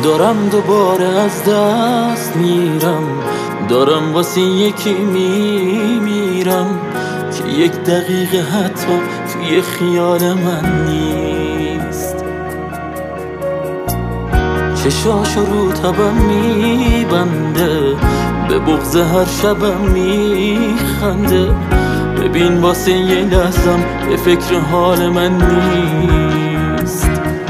دارم دوباره از دست میرم، دارم واسه یکی میمیرم که یک دقیقه حتی توی خیال من نیست. چشاشو رو تبم میبنده، به بغض هر شبم میخنده. ببین واسه یه لحظم به فکر حال من نیست.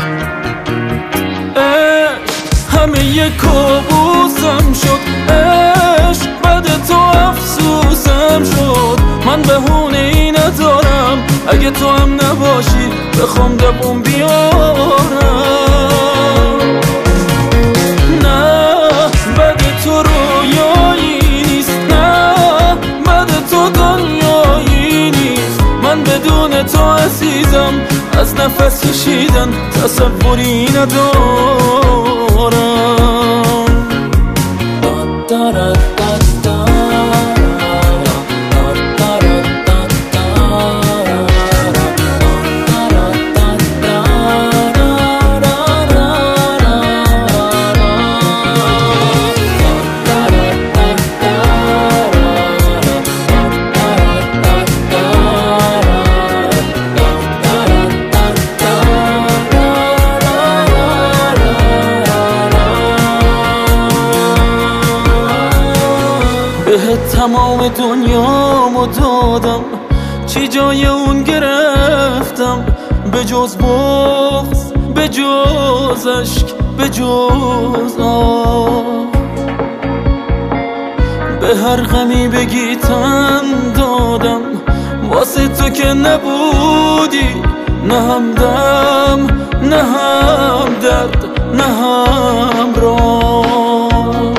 همه یه کابوسم شد، عشق بعد تو افسوسم شد. من بهونه ای ندارم اگه تو هم نباشی بخوام دووم بیارم. نه بعد تو رویایی نیست، نه بعد تو دنیایی نیست. من بدون تو عزیزم از نفس کشیدن تصوری ندارم. بهت تمام دنیامو دادم، چی جای اون گرفتم؟ به جز بغض، به جز عشق، به جز آه. به هر غمی بگی تن دادم، واسه تو که نبودی. نه همدم، نه هم درد، نه هم راه.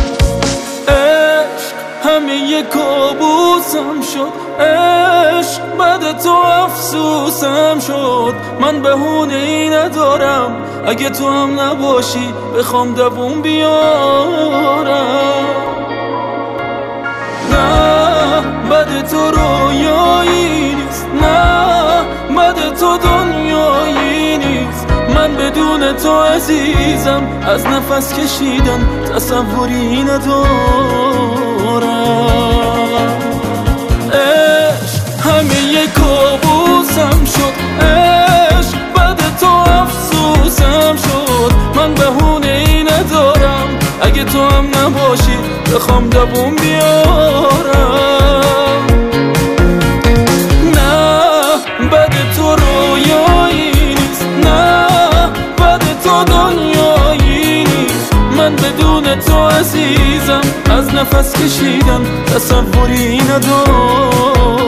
همه یه کابوسم شد، عشق بعد تو افسوسم شد. من بهونه ای ندارم اگه تو هم نباشی بخوام دووم بیارم. نه بعد تو رویایی نیست، نه بعد تو دنیایی نیست. من بدون تو عزیزم از نفس کشیدن تصوری ندارم. عشق همه یه کابوسم شد، عشق بعد تو افسوسم شد. من بهونه ای ندارم اگه تو هم نباشی بخوام دووم بیارم. نه بعد تو رویایی نیست، نه بعد تو دنیایی نیست. من بدون تو عزیزم از نفس کشیدن تصوری ندارم.